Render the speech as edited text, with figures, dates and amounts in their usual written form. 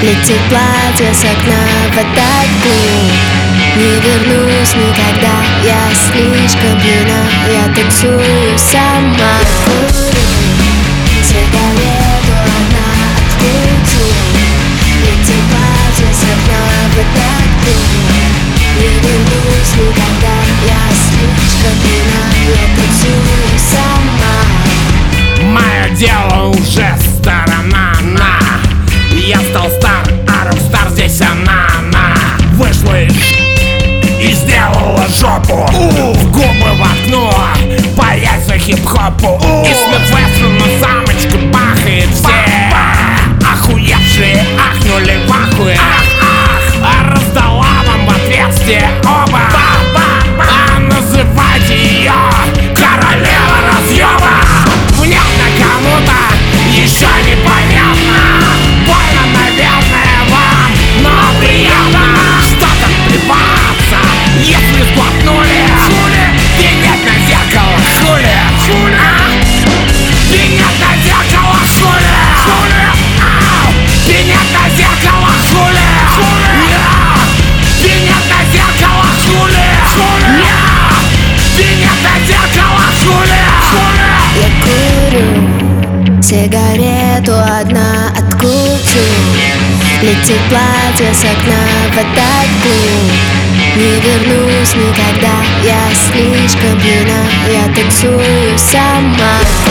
Летит платье с окна в этот клуб. Не вернусь никогда, я слишком пьяна. Я танцую сама. Курю сигарету, одна откруту. Летит платье с окна в этот клуб. Не вернусь никогда, я слишком пьяна. Я танцую сама. Мое дело уже сторона на. Я стал стар, а рок-стар здесь она вышла и сделала жопу. В губы в окно, по яйца хип-хопу. И Смит Вессон на самочку бахает. Все охуевшие ахнули в ахуе. А раздала вам в отверстие оба. А называйте ее королева разъеба. Внятно кому-то еще непонятно. Больно, наверное, вам, но приятно. Что там плеваться, если сглотнули? Пенять на зеркало, хули? Пенять на зеркало, хули? Пенять на зеркало, хули? Пенять на зеркало, хули? Пенять на зеркало, хули? Я курю сигарету, одна откручу. Летит платье с окна в этот клуб. Не вернусь никогда, я слишком пьяна. Я танцую сама.